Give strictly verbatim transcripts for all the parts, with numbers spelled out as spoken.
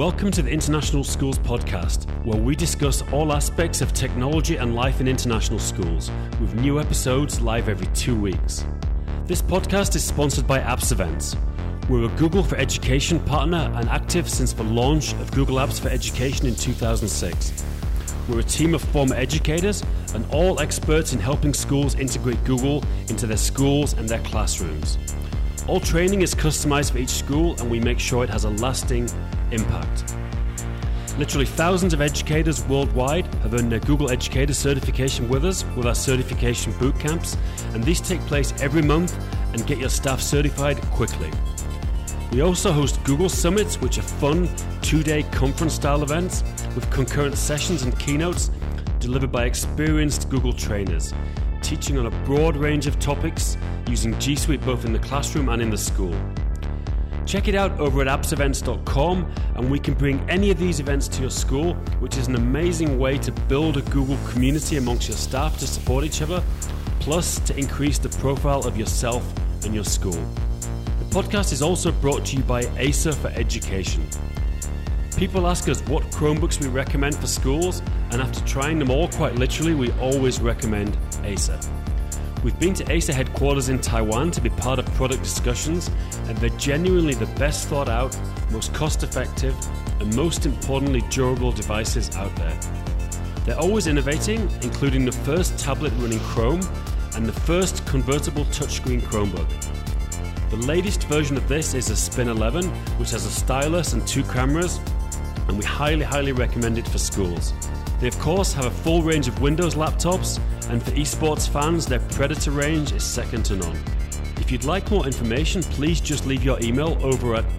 Welcome to the International Schools Podcast, where we discuss all aspects of technology and life in international schools, with new episodes live every two weeks. This podcast is sponsored by Apps Events. We're a Google for Education partner and active since the launch of Google Apps for Education in two thousand six. We're a team of former educators and all experts in helping schools integrate Google into their schools and their classrooms. All training is customized for each school, and we make sure it has a lasting impact. Literally thousands of educators worldwide have earned their Google Educator certification with us with our certification boot camps, and these take place every month and get your staff certified quickly. We also host Google Summits, which are fun two-day conference-style events with concurrent sessions and keynotes delivered by experienced Google trainers, teaching on a broad range of topics using G Suite both in the classroom and in the school. Check it out over at apps events dot com, and we can bring any of these events to your school, which is an amazing way to build a Google community amongst your staff to support each other, plus to increase the profile of yourself and your school. The podcast is also brought to you by Acer for Education. People ask us what Chromebooks we recommend for schools, and after trying them all quite literally, we always recommend Acer. We've been to Acer headquarters in Taiwan to be part of product discussions, and they're genuinely the best thought out, most cost-effective, and most importantly durable devices out there. They're always innovating, including the first tablet running Chrome and the first convertible touchscreen Chromebook. The latest version of this is a Spin eleven, which has a stylus and two cameras, and we highly, highly recommend it for schools. They of course have a full range of Windows laptops, and for esports fans, their Predator range is second to none. If you'd like more information, please just leave your email over at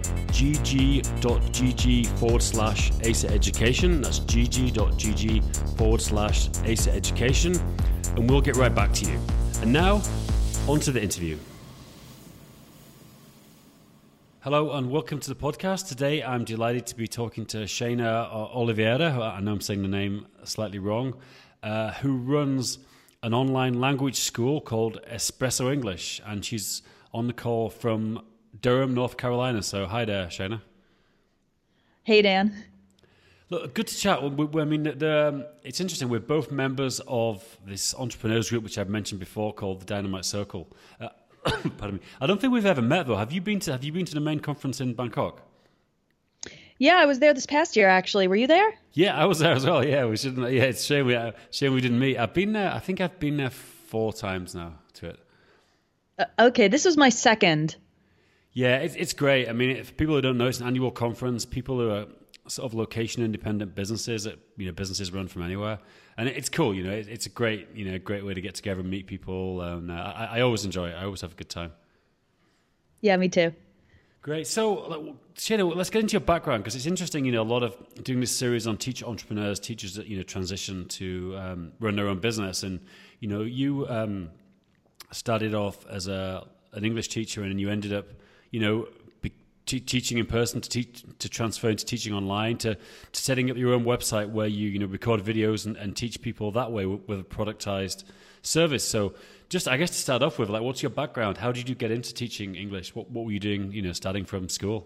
gg.gg forward slash Acer Education. That's gg.gg forward slash Acer Education, and we'll get right back to you. And now, on to the interview. Hello and welcome to the podcast. Today I'm delighted to be talking to Shayna Oliveira, who I know I'm saying the name slightly wrong, uh, who runs an online language school called Espresso English, and she's on the call from Durham, North Carolina. So hi there, Shayna. Hey, Dan. Look, good to chat. We, we, I mean, the, um, it's interesting. We're both members of this entrepreneurs group, which I've mentioned before, called the Dynamite Circle. Uh, Pardon me. I don't think we've ever met though. Have you been to Have you been to the main conference in Bangkok? Yeah, I was there this past year. Actually, were you there? Yeah, I was there as well. Yeah, we should. Yeah, it's a shame we uh, shame we didn't meet. I've been there. I think I've been there four times now to it. Uh, okay, this was my second. Yeah, it's it's great. I mean, if people who don't know, it's an annual conference. People who are sort of location independent businesses that, you know, businesses run from anywhere, and it's cool. You know, it, it's a great, you know, great way to get together and meet people. And uh, I, I always enjoy it. I always have a good time. Yeah, me too. Great. So, Shayna, let's get into your background, because it's interesting. You know, a lot of doing this series on teacher entrepreneurs, teachers that, you know, transition to um, run their own business, and you know, you um, started off as a an English teacher, and you ended up, you know, Te- teaching in person to teach, to transfer into teaching online, to, to setting up your own website where you you know record videos and, and teach people that way with, with a productized service. So, just I guess to start off with, like, what's your background? How did you get into teaching English? What what were you doing? You know, starting from school.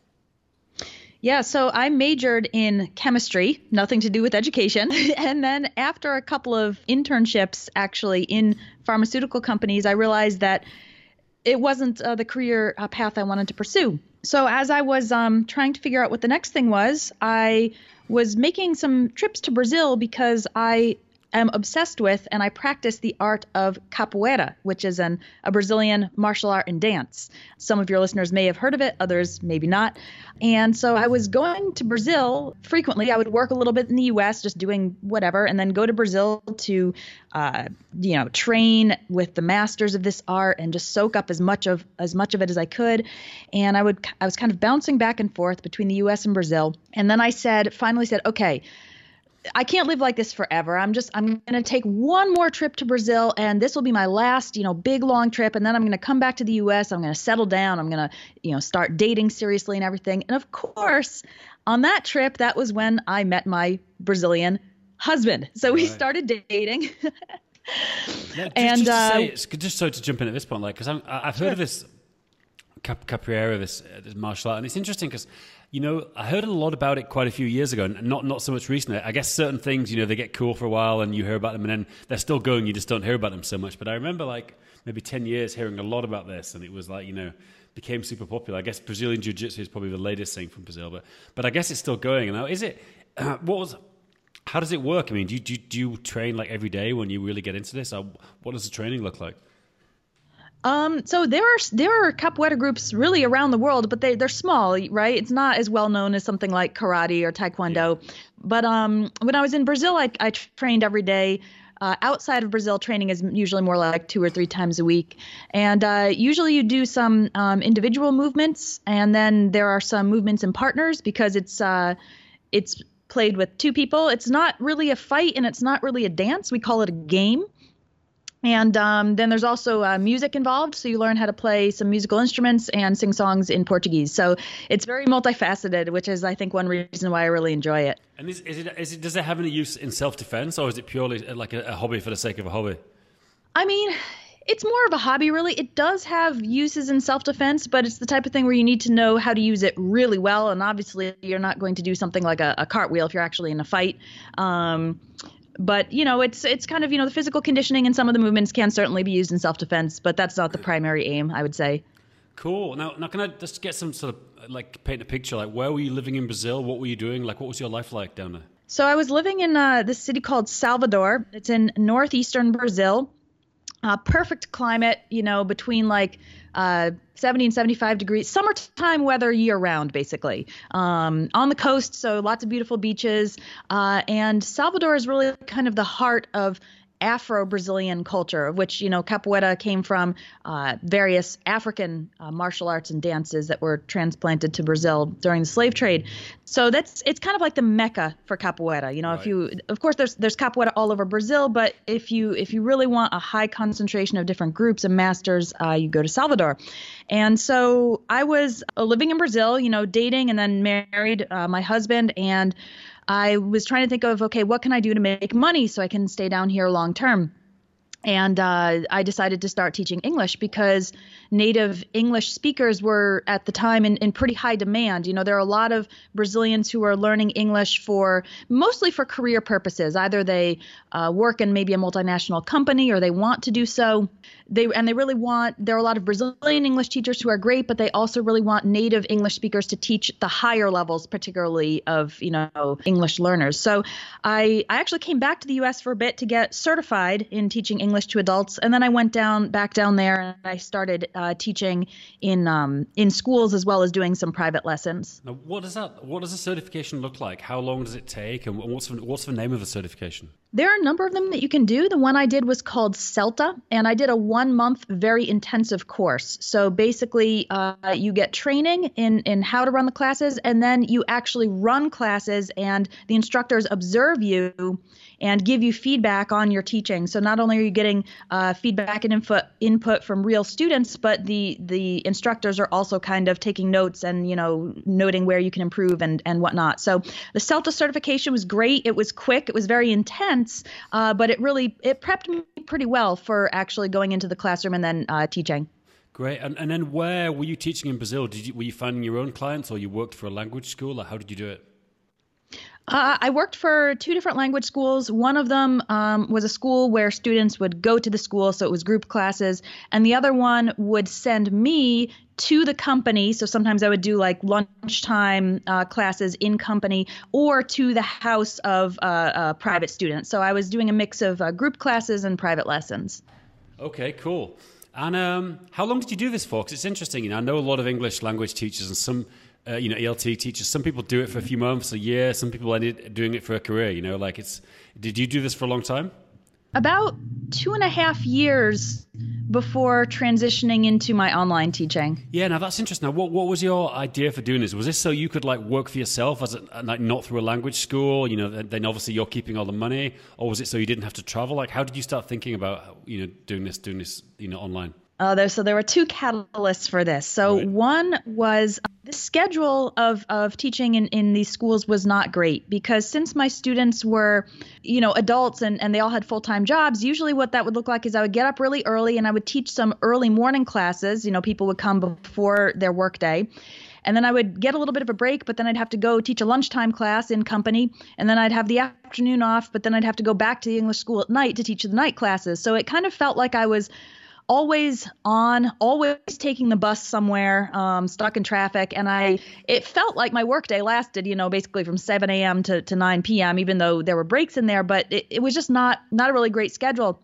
Yeah, so I majored in chemistry, nothing to do with education, and then after a couple of internships, actually in pharmaceutical companies, I realized that it wasn't uh, the career uh, path I wanted to pursue. So as I was um, trying to figure out what the next thing was, I was making some trips to Brazil because I am obsessed with and I practice the art of capoeira, which is an, a Brazilian martial art and dance. Some of your listeners may have heard of it, others maybe not. And so I was going to Brazil frequently. I would work a little bit in the U S just doing whatever, and then go to Brazil to, uh, you know, train with the masters of this art and just soak up as much of as much of it as I could. And I would I was kind of bouncing back and forth between the U S and Brazil. And then I said, finally said, okay, I can't live like this forever. I'm just, I'm going to take one more trip to Brazil, and this will be my last, you know, big long trip. And then I'm going to come back to the U S. I'm going to settle down. I'm going to, you know, start dating seriously and everything. And of course, on that trip, that was when I met my Brazilian husband. So we right. started dating. Now, just, and just, to uh, say, just so to jump in at this point, like, because I've heard sure. of this cap- capoeira, this, uh, this martial art, and it's interesting because, you know, I heard a lot about it quite a few years ago, and not not so much recently. I guess certain things, you know, they get cool for a while, and you hear about them, and then they're still going. You just don't hear about them so much. But I remember, like, maybe ten years hearing a lot about this, and it was like, you know, became super popular. I guess Brazilian Jiu-Jitsu is probably the latest thing from Brazil, but but I guess it's still going. And now, is it? Uh, what was? How does it work? I mean, do you, do you, do you train like every day when you really get into this? Or what does the training look like? Um, so there are there are capoeira groups really around the world, but they they're small, right? It's not as well known as something like karate or taekwondo. Yeah. But um, when I was in Brazil, I I trained every day. Uh, outside of Brazil, training is usually more like two or three times a week. And uh, usually you do some um, individual movements, and then there are some movements in partners because it's uh, it's played with two people. It's not really a fight, and it's not really a dance. We call it a game. And um, then there's also uh, music involved, so you learn how to play some musical instruments and sing songs in Portuguese. So it's very multifaceted, which is, I think, one reason why I really enjoy it. And is, is it, is it, does it have any use in self-defense, or is it purely like a, a hobby for the sake of a hobby? I mean, it's more of a hobby, really. It does have uses in self-defense, but it's the type of thing where you need to know how to use it really well. And obviously, you're not going to do something like a, a cartwheel if you're actually in a fight. Um But, you know, it's it's kind of, you know, the physical conditioning and some of the movements can certainly be used in self-defense, but that's not the primary aim, I would say. Cool. Now, now can I just get some sort of, like, paint a picture? Like, where were you living in Brazil? What were you doing? Like, what was your life like down there? So I was living in uh, this city called Salvador. It's in northeastern Brazil. Uh, perfect climate, you know, between like uh, seventy and seventy-five degrees, summertime weather year round, basically. Um, on the coast, so lots of beautiful beaches. Uh, and Salvador is really kind of the heart of Afro-Brazilian culture, of which, you know, capoeira came from uh, various African uh, martial arts and dances that were transplanted to Brazil during the slave trade. So that's it's kind of like the mecca for capoeira. You know, right. if you, of course, there's there's capoeira all over Brazil, but if you if you really want a high concentration of different groups and masters, uh, you go to Salvador. And so I was uh, living in Brazil, you know, dating and then married uh, my husband, and I was trying to think of, okay, what can I do to make money so I can stay down here long term? And uh, I decided to start teaching English because native English speakers were at the time in, in pretty high demand. You know, there are a lot of Brazilians who are learning English for mostly for career purposes. Either they uh, work in maybe a multinational company or they want to do so. They and they really want, there are a lot of Brazilian English teachers who are great, but they also really want native English speakers to teach the higher levels, particularly of, you know, English learners. So I, I actually came back to the U S for a bit to get certified in teaching English to adults. And then I went down back down there and I started uh, teaching in um, in schools as well as doing some private lessons. Now, what does that, what does the certification look like? How long does it take? And what's the, what's the name of the certification? There are a number of them that you can do. The one I did was called CELTA, and I did a one-month, very intensive course. So basically, uh, you get training in, in how to run the classes, and then you actually run classes, and the instructors observe you and give you feedback on your teaching. So not only are you getting uh, feedback and input input from real students, but the the instructors are also kind of taking notes and, you know, noting where you can improve and, and whatnot. So the CELTA certification was great. It was quick. It was very intense, uh, but it really it prepped me pretty well for actually going into the classroom and then uh, teaching. Great. And and then where were you teaching in Brazil? Did you, were you finding your own clients, or you worked for a language school, or how did you do it? Uh, I worked for two different language schools. One of them um, was a school where students would go to the school, so it was group classes, and the other one would send me to the company. So sometimes I would do like lunchtime uh, classes in company or to the house of uh, a private students. So I was doing a mix of uh, group classes and private lessons. Okay, cool. And um, how long did you do this for? Because it's interesting. You know, I know a lot of English language teachers and some Uh, you know, E L T teachers. Some people do it for a few months, a year. Some people end up doing it for a career. You know, like it's. Did you do this for a long time? About two and a half years before transitioning into my online teaching. Yeah, now that's interesting. Now, what what was your idea for doing this? Was this so you could like work for yourself, as a, like not through a language school? You know, then obviously you're keeping all the money, or was it so you didn't have to travel? Like, how did you start thinking about, you know, doing this, doing this, you know, online? Uh, there, so there were two catalysts for this. So Right. one was the schedule of, of teaching in, in these schools was not great because since my students were, you know, adults and, and they all had full-time jobs, usually what that would look like is I would get up really early and I would teach some early morning classes. You know, people would come before their workday. And then I would get a little bit of a break, but then I'd have to go teach a lunchtime class in company. And then I'd have the afternoon off, but then I'd have to go back to the English school at night to teach the night classes. So it kind of felt like I was always on, always taking the bus somewhere, um, stuck in traffic. And I, it felt like my workday lasted, you know, basically from seven a.m. to, to nine p.m., even though there were breaks in there, but it, it was just not, not a really great schedule.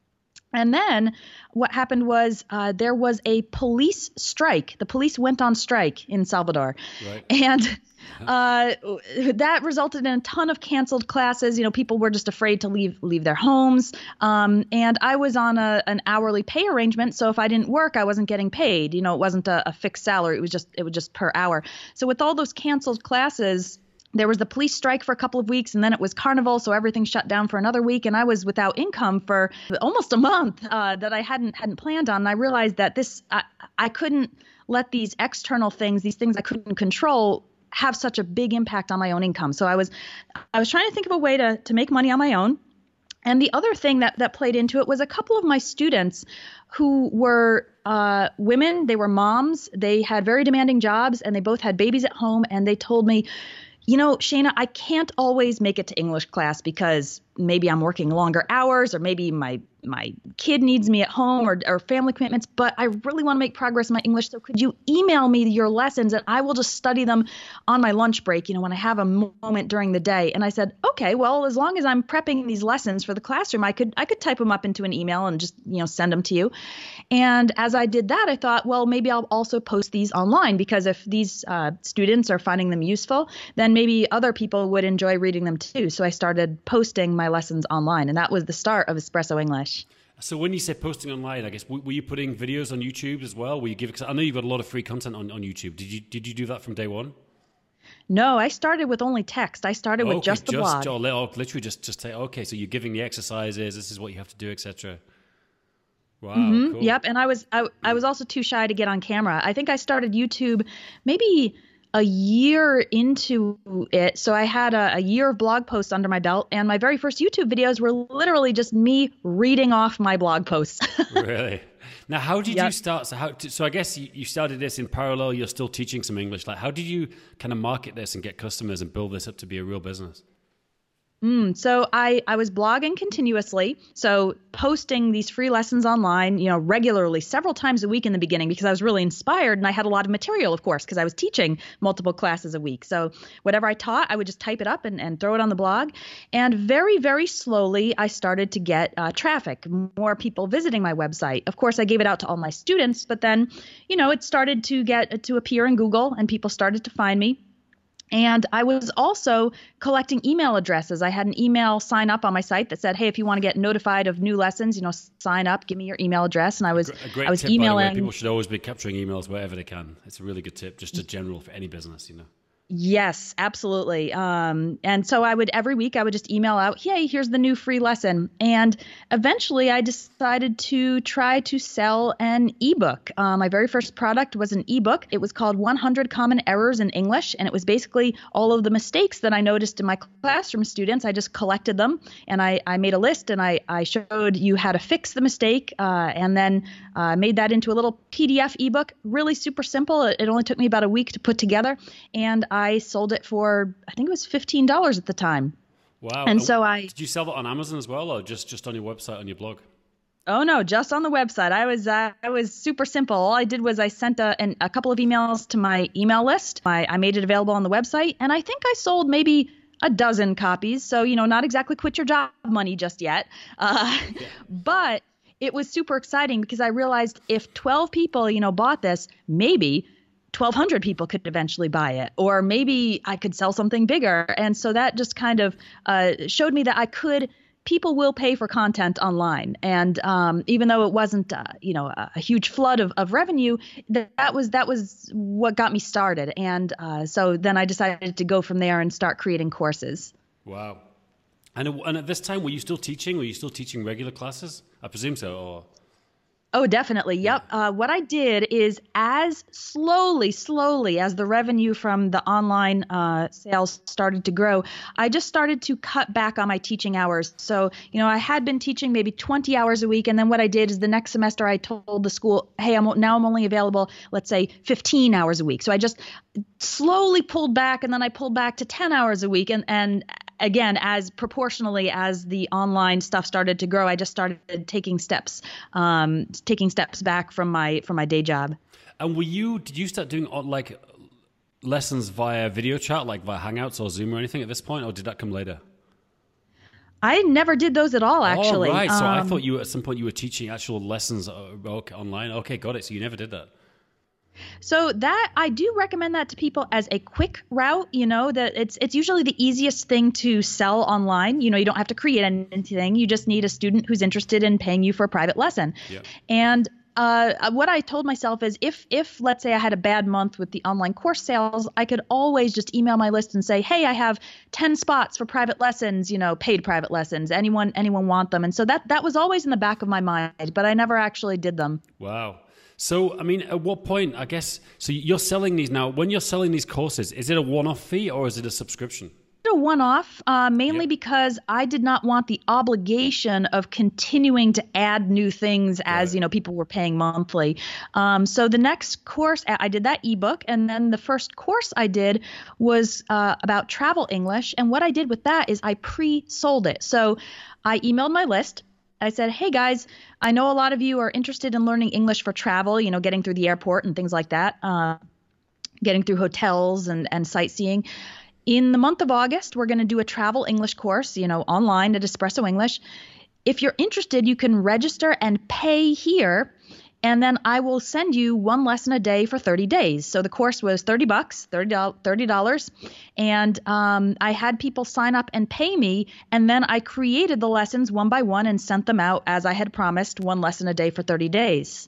And then what happened was uh, there was a police strike. The police went on strike in Salvador. Right. And uh, that resulted in a ton of canceled classes. You know, people were just afraid to leave leave their homes. Um, and I was on a, an hourly pay arrangement. So if I didn't work, I wasn't getting paid. You know, it wasn't a, a fixed salary. It was just it was just per hour. So with all those canceled classes, there was the police strike for a couple of weeks, and then it was Carnival, so everything shut down for another week, and I was without income for almost a month uh, that I hadn't hadn't planned on. And I realized that this I, I couldn't let these external things, these things I couldn't control, have such a big impact on my own income. So I was I was trying to think of a way to to make money on my own. And the other thing that that played into it was a couple of my students who were uh, women. They were moms. They had very demanding jobs, and they both had babies at home. And they told me, you know, Shana, I can't always make it to English class because maybe I'm working longer hours or maybe my my kid needs me at home or, or family commitments, but I really want to make progress in my English. So could you email me your lessons and I will just study them on my lunch break, you know, when I have a moment during the day. And I said, okay, well, as long as I'm prepping these lessons for the classroom, I could I could type them up into an email and just, you know, send them to you. And as I did that, I thought, well, maybe I'll also post these online because if these uh, students are finding them useful, then maybe other people would enjoy reading them too. So I started posting my lessons online, and that was the start of Espresso English. So when you say posting online, I guess, were you putting videos on YouTube as well? Were you giving, 'cause I know you've got a lot of free content on, on YouTube. Did you did you do that from day one? No, I started with only text. I started with okay, just the just, blog. Oh, literally just, just say, okay, so you're giving the exercises, this is what you have to do, et cetera. Wow, Mm-hmm. cool. Yep, and I was I, I was also too shy to get on camera. I think I started YouTube maybe a year into it. So I had a, a year of blog posts under my belt, and my very first YouTube videos were literally just me reading off my blog posts. Really? Now, how did Yep. you start? So, how? So, I guess you, you started this in parallel. You're still teaching some English. Like, how did you kind of market this and get customers and build this up to be a real business? Mm, so I, I was blogging continuously, so posting these free lessons online, you know, regularly, several times a week in the beginning because I was really inspired and I had a lot of material, of course, because I was teaching multiple classes a week. So whatever I taught, I would just type it up and, and throw it on the blog. And very, very slowly, I started to get uh, traffic, more people visiting my website. Of course, I gave it out to all my students, but then, you know, it started to get to appear in Google and people started to find me. And I was also collecting email addresses. I had an email sign up on my site that said, hey, if you want to get notified of new lessons, you know, sign up, give me your email address. And I was, a great I was tip, emailing. by the way. People should always be capturing emails wherever they can. It's a really good tip, just a general for any business, you know. Yes, absolutely. Um, and so I would every week I would just email out, hey, here's the new free lesson. And eventually I decided to try to sell an ebook. Uh, my very first product was an ebook. It was called one hundred Common Errors in English. And it was basically all of the mistakes that I noticed in my classroom students. I just collected them and I, I made a list and I, I showed you how to fix the mistake uh, and then uh, made that into a little P D F ebook. Really super simple. It, it only took me about a week to put together. And I sold it for, I think it was fifteen dollars at the time. Wow. And so I... Did you sell that on Amazon as well or just, just on your website, on your blog? Oh, no, just on the website. I was uh, I was super simple. All I did was I sent a, an, a couple of emails to my email list. I, I made it available on the website. And I think I sold maybe a dozen copies. So, you know, not exactly quit your job money just yet. Uh, yeah. But it was super exciting because I realized if twelve people, you know, bought this, maybe twelve hundred people could eventually buy it, or maybe I could sell something bigger. And so that just kind of uh, showed me that I could, people will pay for content online. And um, even though it wasn't, uh, you know, a, a huge flood of, of revenue, that, that was that was what got me started. And uh, so then I decided to go from there and start creating courses. Wow. And, and at this time, were you still teaching? Were you still teaching regular classes? I presume so, or... Oh, definitely. Yep. Uh, what I did is as slowly, slowly as the revenue from the online uh, sales started to grow, I just started to cut back on my teaching hours. So, you know, I had been teaching maybe twenty hours a week. And then what I did is the next semester I told the school, hey, I'm now I'm only available, let's say fifteen hours a week. So I just slowly pulled back, and then I pulled back to ten hours a week. And, and again, as proportionally as the online stuff started to grow, I just started taking steps, um, taking steps back from my from my day job. And were you? Did you start doing like lessons via video chat, like via Hangouts or Zoom or anything at this point, or did that come later? I never did those at all, actually. Oh, right. So um, I thought you at some point you were teaching actual lessons online. Okay, got it. So you never did that. So that I do recommend that to people as a quick route, you know, that it's it's usually the easiest thing to sell online. You know, you don't have to create anything. You just need a student who's interested in paying you for a private lesson. Yeah. And uh, what I told myself is if, if let's say I had a bad month with the online course sales, I could always just email my list and say, hey, I have ten spots for private lessons, you know, paid private lessons. Anyone, anyone want them? And so that, that was always in the back of my mind, but I never actually did them. Wow. So, I mean, at what point, I guess, so you're selling these now, when you're selling these courses, is it a one-off fee or is it a subscription? A one-off, uh, mainly Yep. because I did not want the obligation of continuing to add new things as, Right. you know, people were paying monthly. Um, so the next course, I I did that ebook, and then the first course I did was uh, about travel English. And what I did with that is I pre-sold it. So I emailed my list. I said, hey guys, I know a lot of you are interested in learning English for travel, you know, getting through the airport and things like that, uh, getting through hotels and, and sightseeing. In the month of August, we're going to do a travel English course, you know, online at Espresso English. If you're interested, you can register and pay here, and then I will send you one lesson a day for thirty days. So the course was thirty bucks, thirty dollars. And um, I had people sign up and pay me. And then I created the lessons one by one and sent them out as I had promised, one lesson a day for thirty days.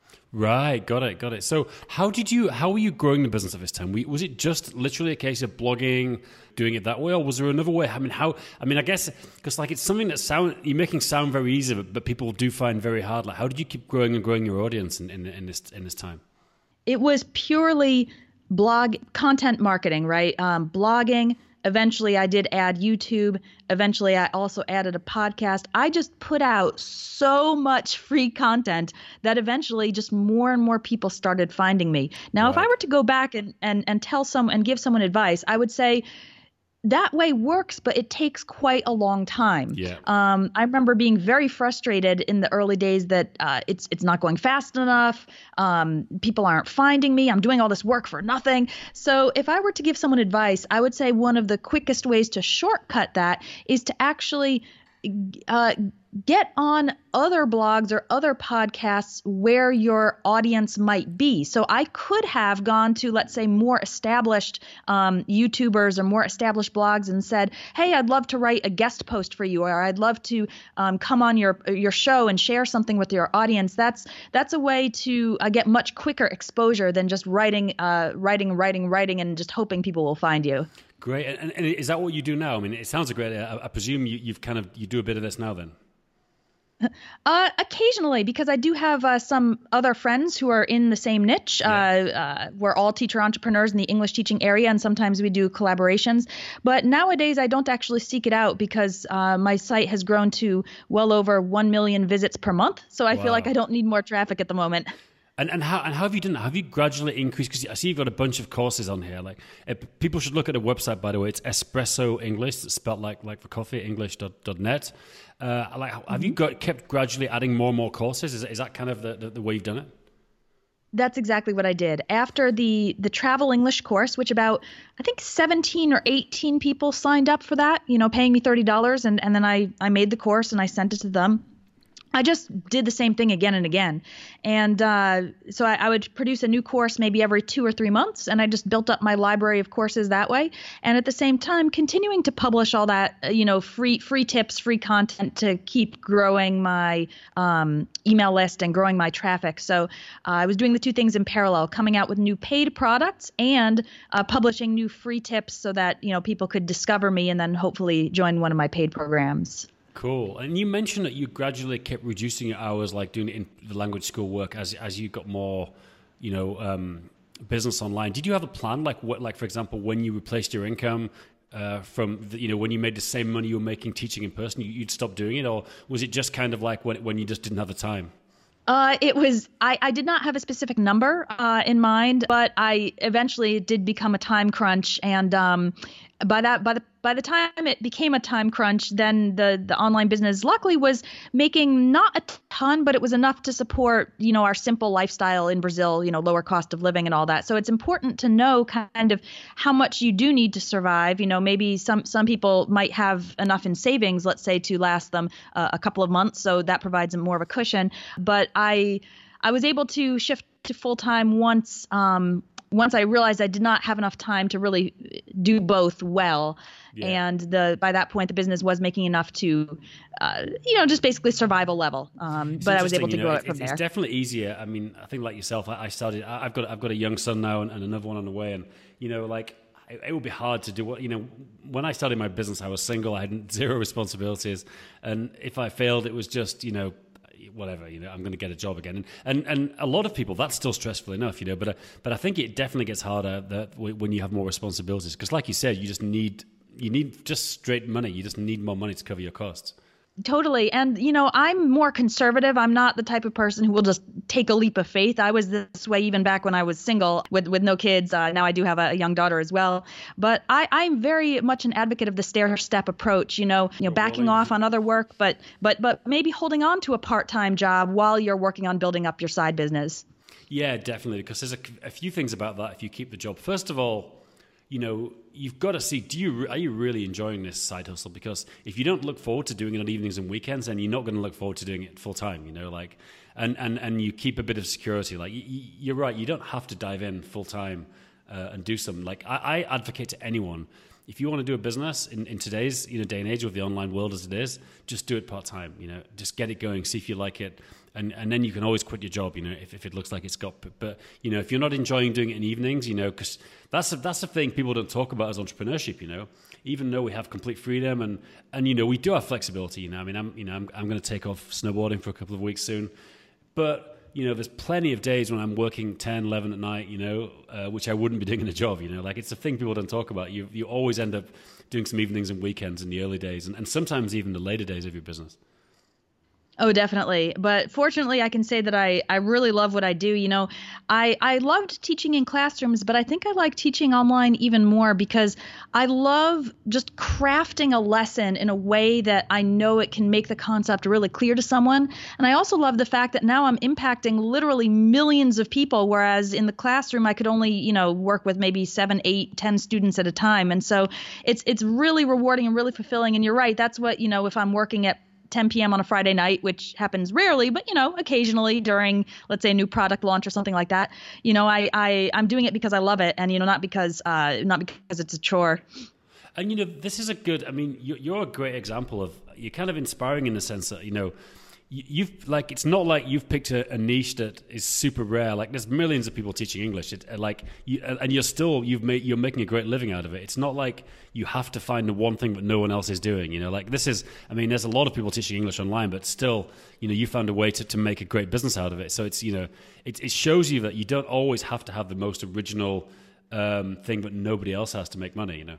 Right, got it, got it. So how did you, how were you growing the business at this time? Was it just literally a case of blogging, doing it that way, or was there another way? I mean, how, I mean, I guess, because like it's something that sound, you're making sound very easy, but, but people do find very hard. Like, how did you keep growing and growing your audience in, in, in this in this time? It was purely blog content marketing, right? Um, blogging. Eventually, I did add YouTube. Eventually, I also added a podcast. I just put out so much free content that eventually just more and more people started finding me. Now, Right. if I were to go back and, and, and tell someone and give someone advice, I would say that way works, but it takes quite a long time. Yeah. Um, I remember being very frustrated in the early days that uh, it's it's not going fast enough. Um, people aren't finding me. I'm doing all this work for nothing. So if I were to give someone advice, I would say one of the quickest ways to shortcut that is to actually uh, get on other blogs or other podcasts where your audience might be. So I could have gone to, let's say, more established um, YouTubers or more established blogs and said, hey, I'd love to write a guest post for you, or I'd love to um, come on your your show and share something with your audience. That's that's a way to uh, get much quicker exposure than just writing, uh, writing, writing, writing, and just hoping people will find you. Great. And, and is that what you do now? I mean, it sounds great. I, I presume you, you've kind of, you do a bit of this now then. Uh, occasionally, because I do have uh, some other friends who are in the same niche. Yeah. Uh, uh, we're all teacher entrepreneurs in the English teaching area, and sometimes we do collaborations. But nowadays, I don't actually seek it out because uh, my site has grown to well over one million visits per month. So I Wow. feel like I don't need more traffic at the moment. And and how and how have you done that? Have you gradually increased? Because I see you've got a bunch of courses on here. Like uh, people should look at the website. By the way, it's Espresso English. It's spelled like like for coffee, English dot net. Uh, like, have mm-hmm. you got kept gradually adding more and more courses? Is is that kind of the, the, the way you've done it? That's exactly what I did. After the the travel English course, which about, I think seventeen or eighteen people signed up for that, you know, paying me thirty dollars. And, and then I, I made the course and I sent it to them. I just did the same thing again and again. And uh, so I, I would produce a new course maybe every two or three months. And I just built up my library of courses that way. And at the same time, continuing to publish all that, uh, you know, free free tips, free content to keep growing my um, email list and growing my traffic. So uh, I was doing the two things in parallel, coming out with new paid products and uh, publishing new free tips so that, you know, people could discover me and then hopefully join one of my paid programs. Cool. And you mentioned that you gradually kept reducing your hours, like doing it in the language school work as as you got more, you know, um, business online. Did you have a plan, like what, like for example, when you replaced your income uh, from, the, you know, when you made the same money you were making teaching in person, you, you'd stop doing it, or was it just kind of like when when you just didn't have the time? Uh, it was, I, I did not have a specific number uh, in mind, but I eventually did become a time crunch. And um, by that, by the by the time it became a time crunch, then the, the online business luckily was making not a ton, but it was enough to support, you know, our simple lifestyle in Brazil, you know, lower cost of living and all that. So it's important to know kind of how much you do need to survive. You know, maybe some, some people might have enough in savings, let's say, to last them uh, a couple of months. So that provides them more of a cushion. But I, I was able to shift to full time once, um, once I realized I did not have enough time to really do both well. Yeah. And the by that point, the business was making enough to, uh, you know, just basically survival level. Um, but I was able to you know, grow it, it from it's, there. It's definitely easier. I mean, I think like yourself, I, I started, I, I've got I've got a young son now and, and another one on the way. And, you know, like it, it would be hard to do what, you know, when I started my business, I was single. I had zero responsibilities. And if I failed, it was just, you know, whatever, you know, I'm going to get a job again. And, and and a lot of people, that's still stressful enough, you know, but uh, but I think it definitely gets harder that when you have more responsibilities, because like you said, you just need, you need just straight money. You just need more money to cover your costs. Totally. And, you know, I'm more conservative. I'm not the type of person who will just take a leap of faith. I was this way even back when I was single with, with no kids. Uh, now I do have a, a young daughter as well. But I, I'm very much an advocate of the stair-step approach, you know, you know, backing off on other work, but but but maybe holding on to a part-time job while you're working on building up your side business. Yeah, definitely. Because there's a, a few things about that if you keep the job. First of all, you know, you've got to see, do you, are you really enjoying this side hustle? Because if you don't look forward to doing it on evenings and weekends, then you're not going to look forward to doing it full time, you know, like, and, and, and you keep a bit of security. Like, you, you're right, you don't have to dive in full time uh, and do something. Like, I, I advocate to anyone, if you want to do a business in, in today's, you know, day and age with the online world as it is, just do it part time, you know, just get it going, see if you like it. And and then you can always quit your job, you know, if, if it looks like it's got. But, but, you know, if you're not enjoying doing it in evenings, you know, because that's, a, that's the thing people don't talk about as entrepreneurship, you know, even though we have complete freedom and, and you know, we do have flexibility, you know, I mean, I'm, you know, I'm, I'm going to take off snowboarding for a couple of weeks soon. But, you know, there's plenty of days when I'm working ten, eleven at night, you know, uh, which I wouldn't be doing in a job, you know, like it's a thing people don't talk about. You you always end up doing some evenings and weekends in the early days and, and sometimes even the later days of your business. Oh, definitely. But fortunately, I can say that I, I really love what I do. You know, I, I loved teaching in classrooms, but I think I like teaching online even more because I love just crafting a lesson in a way that I know it can make the concept really clear to someone. And I also love the fact that now I'm impacting literally millions of people, whereas in the classroom, I could only, you know, work with maybe seven, eight, ten students at a time. And so it's it's really rewarding and really fulfilling. And you're right. That's what, you know, if I'm working at ten p.m. on a Friday night, which happens rarely, but, you know, occasionally during, let's say, a new product launch or something like that, you know, I, I, I'm doing it because I love it and, you know, not because uh, not because it's a chore. And, you know, this is a good, I mean, you're, you're a great example of, you're kind of inspiring in the sense that, you know, you've like, it's not like you've picked a, a niche that is super rare. Like there's millions of people teaching English. It, like, you, and you're still, you've made, you're making a great living out of it. It's not like you have to find the one thing that no one else is doing, you know, like this is, I mean, there's a lot of people teaching English online, but still, you know, you found a way to, to make a great business out of it. So it's, you know, it, it shows you that you don't always have to have the most original um, thing that nobody else has to make money, you know.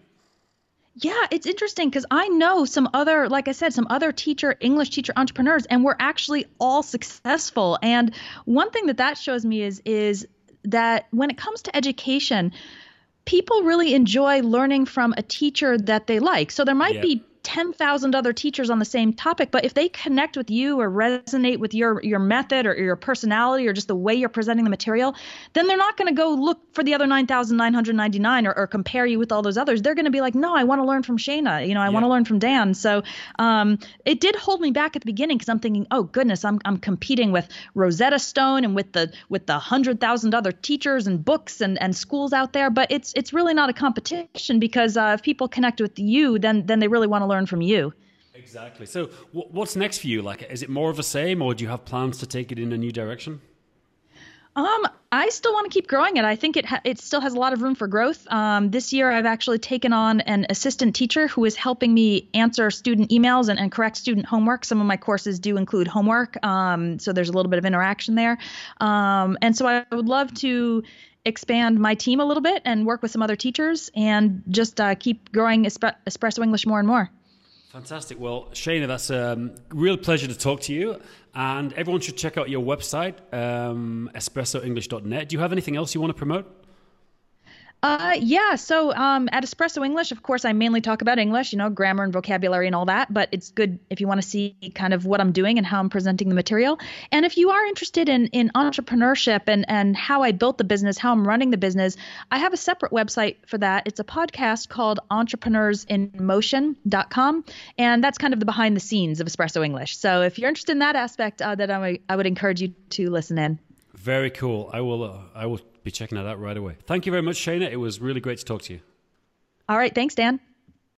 Yeah, it's interesting because I know some other, like I said, some other teacher, English teacher entrepreneurs, and we're actually all successful. And one thing that that shows me is, is that when it comes to education, people really enjoy learning from a teacher that they like. So there might yeah. be ten thousand other teachers on the same topic, but if they connect with you or resonate with your your method or your personality or just the way you're presenting the material, then they're not going to go look for the other nine thousand nine hundred ninety-nine or, or compare you with all those others. They're going to be like, no, I want to learn from Shana. You know, I yeah. want to learn from Dan. So um, it did hold me back at the beginning because I'm thinking, oh goodness, I'm I'm competing with Rosetta Stone and with the with the hundred thousand other teachers and books and, and schools out there. But it's it's really not a competition because uh, if people connect with you, then then they really want to learn from you. Exactly. So w- what's next for you? Like, is it more of the same or do you have plans to take it in a new direction? Um, I still want to keep growing it. I think it ha- it still has a lot of room for growth. Um, this year, I've actually taken on an assistant teacher who is helping me answer student emails and, and correct student homework. Some of my courses do include homework, um, so there's a little bit of interaction there. Um, and so I would love to expand my team a little bit and work with some other teachers and just uh, keep growing Espre- Espresso English more and more. Fantastic. Well, Shana, that's a um, real pleasure to talk to you. And everyone should check out your website, um, espresso english dot net. Do you have anything else you want to promote? Uh, yeah. So um, at Espresso English, of course, I mainly talk about English, you know, grammar and vocabulary and all that. But it's good if you want to see kind of what I'm doing and how I'm presenting the material. And if you are interested in in entrepreneurship and, and how I built the business, how I'm running the business, I have a separate website for that. It's a podcast called entrepreneurs in motion dot com. And that's kind of the behind the scenes of Espresso English. So if you're interested in that aspect, uh, then I, I would encourage you to listen in. Very cool. I will, uh, I will be checking that out right away. Thank you very much, Shana. It was really great to talk to you. All right. Thanks, Dan.